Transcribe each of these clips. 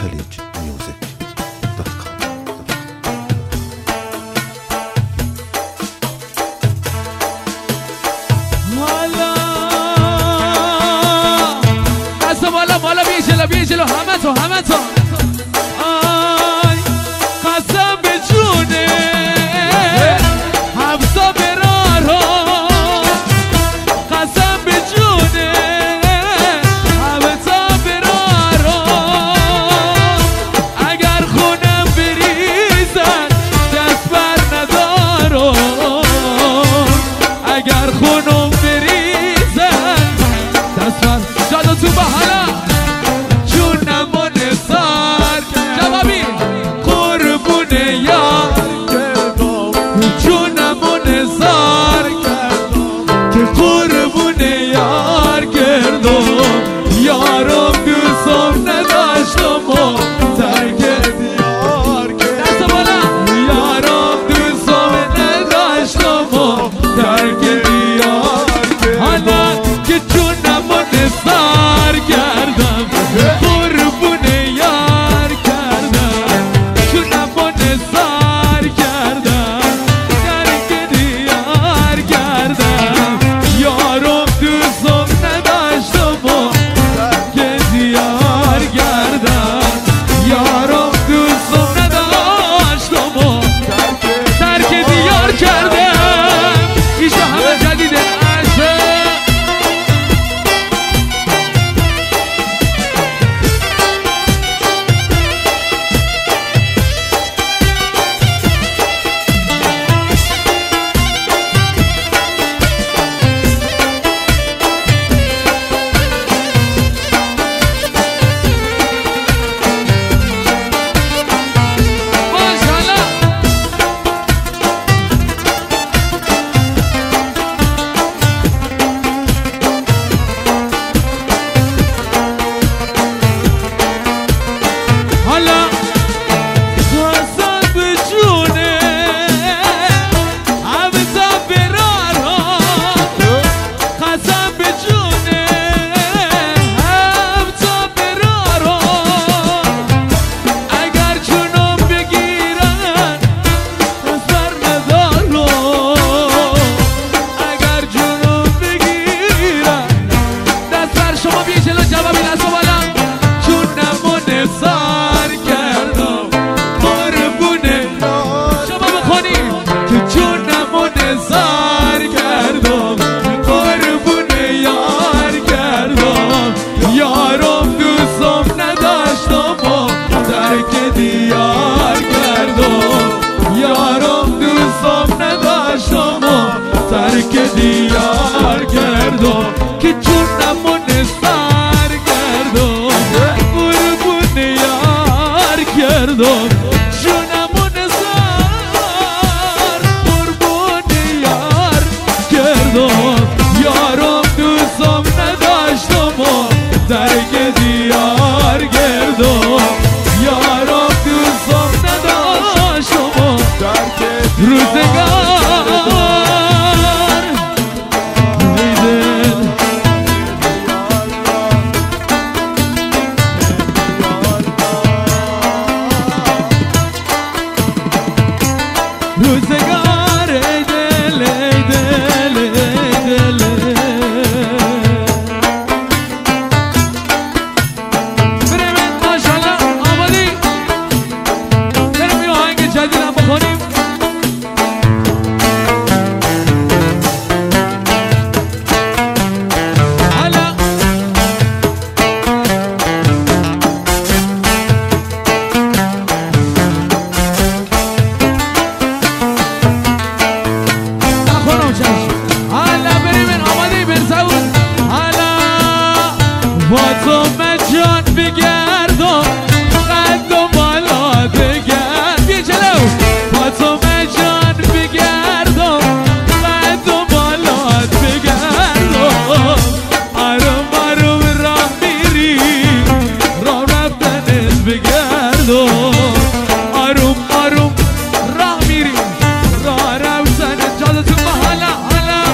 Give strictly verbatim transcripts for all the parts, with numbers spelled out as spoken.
خلیج میوزیک دات کام. حالا دست بالا بالا بی جلو بی جلو همه تو همه تو آی قسم به جونه حفظا برارو قسم به جونه حفظا برارو اگر خونم بریزن دست بر ندارو اگر خونم بریزن دست بر جادو تو با حالا جونم و نثار جوابی قربونه یار جونم و نثار که قربونه یار کردم یارم دوستم نداشتم و ترک دیار کردم دست بالا یارم دوستم نداشتم و ترک دیار کردم حالا که جونم و نثار کردم قربونه یار کردم جونم و نثار کردم ترک دیار کردم یارم دوستم نداشتم و ترک دیار کردم یارم دوستم نداشتم و ترک دیار کردم ایشا همه جدیده عشق ماشاءالله حالا قسم به جونه حفظا برارو قسم به جونه حفظا برارو اگر جونم بگیرن دست بر ندارو اگر جونم بگیرن دست بر شما بی جلو جوابی دست بالا جونم و نثار کردم قربونه شما بخونید که جونم و نثار کردم قربونه یار کردم یارم دوستم نداشتم و ترک دیار کردم یارم دوستم نداشتم و ترک دیار کردم که جونم و نثار کردم قربونه یار کردم جونم و نثار قربونه یار کردم یارم دوستم نداشتم و ترک دیار کردم یارم دوستم نداشتم و روزگار ای دل روزگار ای دل ای دل ای دل بریم ماشاءالله آمادی بریم یه آهنگ جدید هم بخونیم حالا نخونم چشم حالا بریم آماده برسون حالا با تو من جان بگردم قد و بالا بگرد بی جلو با تو من جان بگردم قد و بالا بگردم آروم آروم راه میری راه رفتنت بگردم آروم آروم راه میری راه رفتنت جادتون با حالا حالا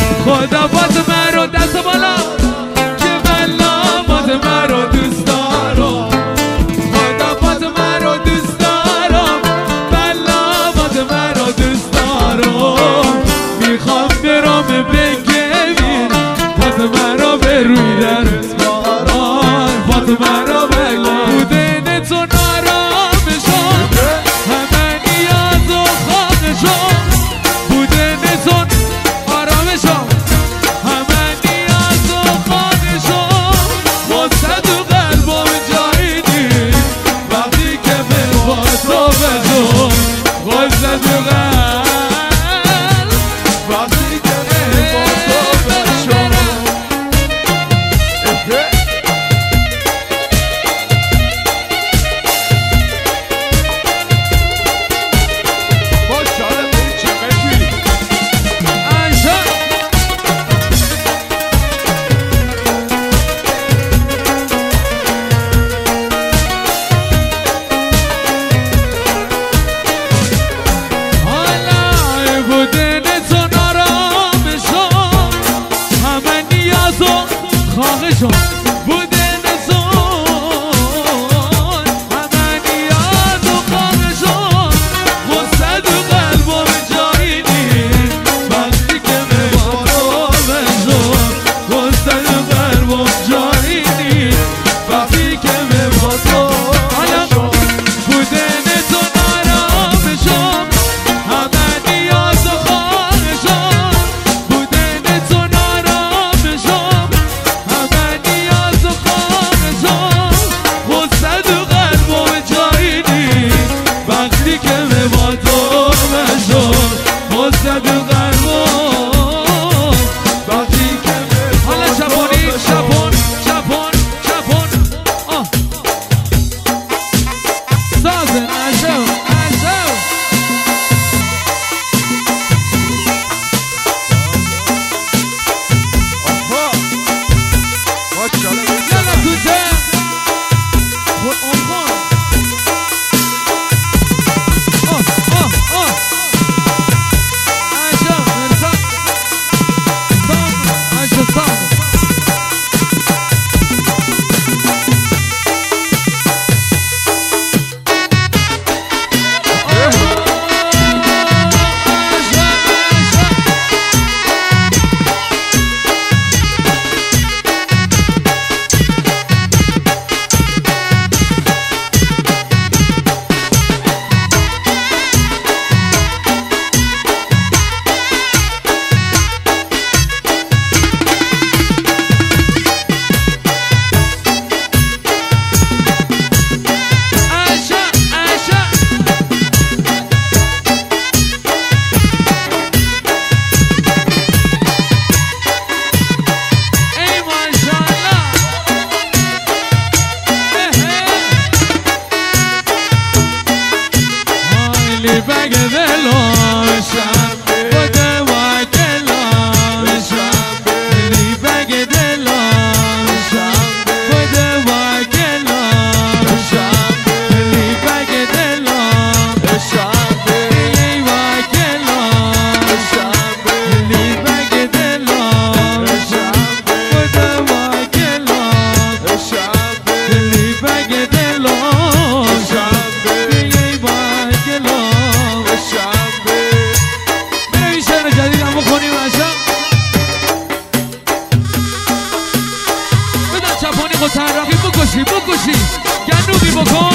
خدا باز من رو دست بالا که من لامات من رو دوست دارم وقت مرا بگو بودن تو نارام شد همه نیاز و خواب شد بودن تو آرام شد همه نیاز و خواب شد وسط و قلبم جایی دید وقتی که به با تو بزن وسط و قلب وقتی که به با تو بشم بودن زون همه نیاز و خواب شد وسط و قلبم جایی دید وقتی که به با تو بشد وسط و قلبم جایی دید وقتی که به با تو بشد بودن تو نارام شد همه نیاز و خواب شد بودن تو نارام شد همه نیاز و خواب شد وسط و قلبم جایی دید وقتی که به با تو بشد وسط و قلبم وقتی که به حالا چپونی چپون چپون چپون آه سازن عشو عشو آها ماشاءالله یالا توته خود اون خون آه آه آه عشو مرسا سام عشو سام طراحی بکشی بکشی گنوبی بکن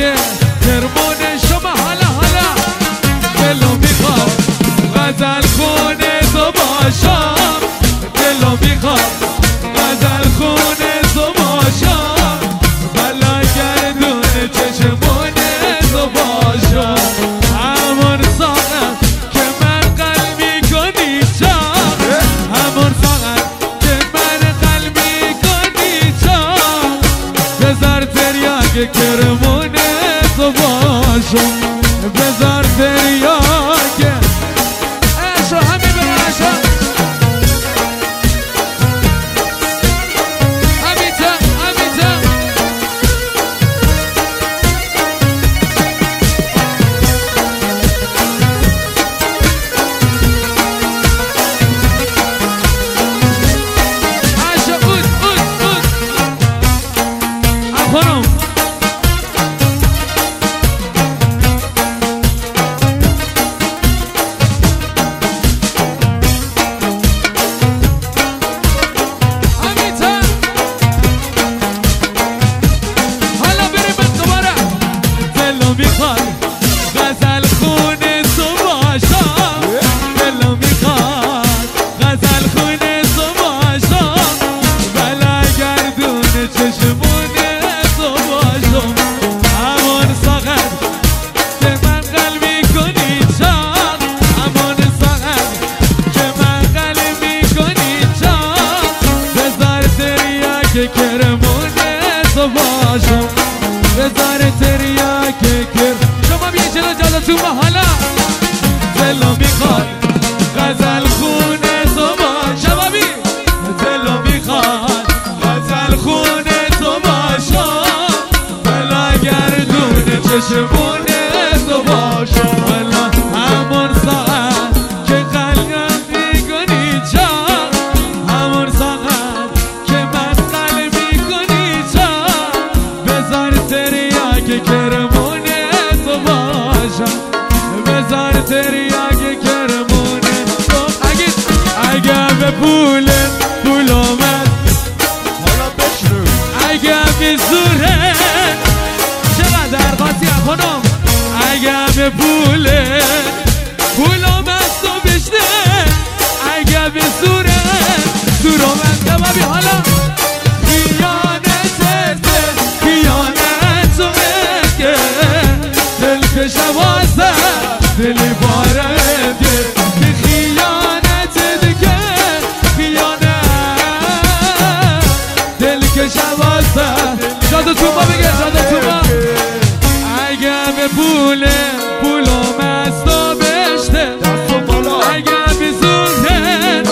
که کرمونه شما حالا حالا دلو میخواد غزل خونه تو باشم دلو میخواد غزل خونه تو باشم بلا گردون چشمونه تو باشم همون ساعت که من قلبی کنی چم همون ساعت که من قلبی کنی چم بذار تریاک کرمونه تو باشم بذار تریاک اشو همین برو اشو همیتا همیتا اشو بود بود بود خانم غزل خونه تو باشم دلو میخواد غزل خونه تو باشم بلا گردون چشمونه تو باشم همون ساعت که من قلبی کنی چم همون ساعت که من قلبی کنی چم بذار تریاک کرمونه تو باشم بذار تریاک کرمونه چرا جلو تو حالا دلو میخواد غزل خونه تو باش شبابی دلو میخواد غزل خونه تو باشم بلا گردون چشمونه تو باشم بلا همون ساعت که قلبم میکنی چم همون ساعت که من قلبی کنی چم بذار تریاک کرمونه تو باشم بذار تریاک کرمونه تو اگه اگه به پول پول آمد حالا بشنو اگه به زوره چقدر قاطی خانم اگه به پول پول آمد تو بشنه اگه به زوره زور آمد کبابی حالا خیانتت خیانت تو که دل شوازه دلی باره که خیانت دیگه خیانت دل که شوازه جادو تو ما بگه جادو تو ما اگه به پول پول آمست و بشته اگه به زوره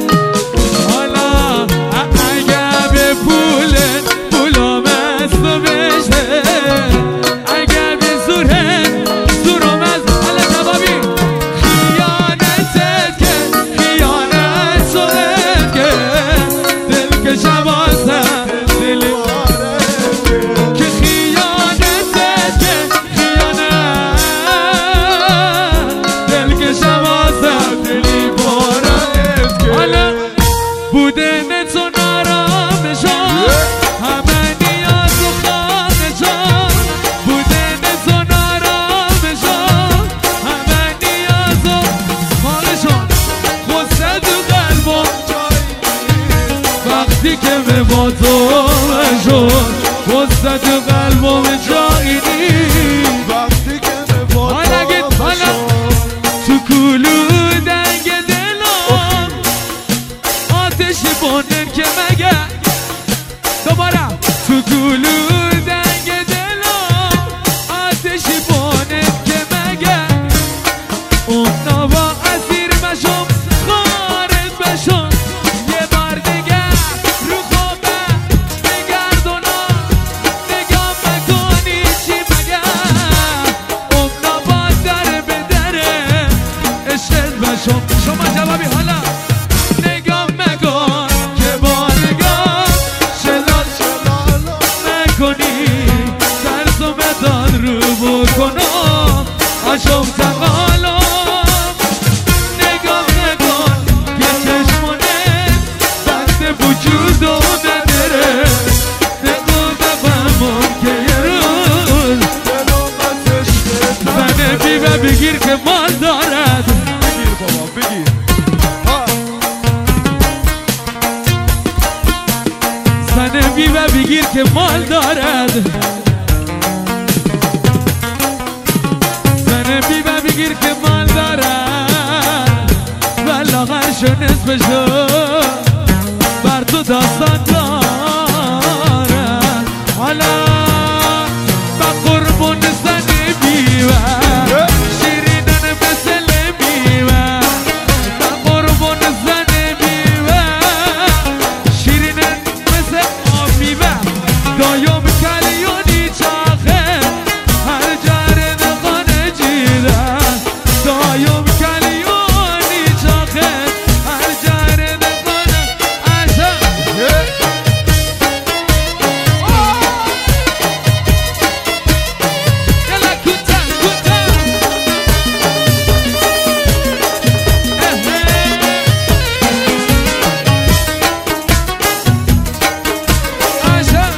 حالا اگه به پول پول آمست و بشته اگه به زوره زور آمد حالا کبابی خیانتت که خیانت سوید که دل که شوازه دلی که خیانتت که خیانت دل که شوازه دلی باره حالا بوده نتو نارامشان همه نیاز و خانشان بوده نتو نارامشان همه نیاز و خانشان غصه تو قلبم وقتی که به با تو شد غصه تو قلبم جایی نیست وقتی که به با حالا گید حالا تو کلو دنگ دلم آتشی بانه که مگه دوباره تو کلو دنگ دلم آتشی بانه که مگه اون نوا اسیر بشم خارج بشم یه بار دیگه رو خوبه بگردونم نگاه مکنی چی مگه اون نوا در به دره عشقت بشم شما جوابی حالا نگاه مکن که با نگاه شلال شلال نکنی ترس و مداد رو بکنم عشق تقالم نگاه نکن که چشمونه دست وجود و نداره نگاه بفهمم که یه روز بگیر که مال دارم بلاغش و نصفشو بر تو داستان دارم حالا با قربون زنی بیوه شیرینن مثل میوه با قربون زنی بیوه شیرینن مثل آمیوه دایم کلیونی چاخه هر جاره نقانه جیده دایم کلیونی چاخه هر جاره نقانه عشق یلا کتن کتن عشق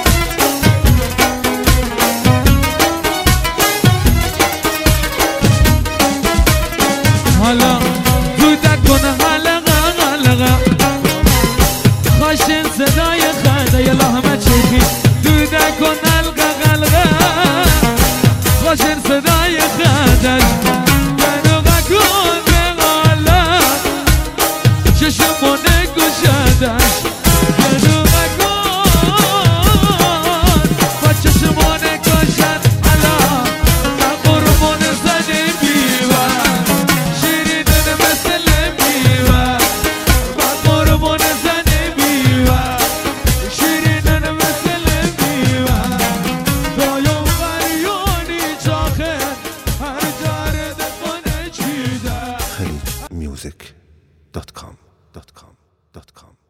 حالا دودک کن حلقه حلقه خاشن صدای خنده یلا همه چیخی دودک کن حلقه حلقه خاشن صدای خندش گنوغه کن به غالا چشمونه گوشدش گنوغه کن با چشمونه گوشد حالا با قربون زنی بیوه شیرینن مثل میوه با قربون زنی بیوه شیرینن مثل میوه دایم غریونی چاخه هر جاره دقانه چیده خلیج میوزیک دات کام دات کام دات کام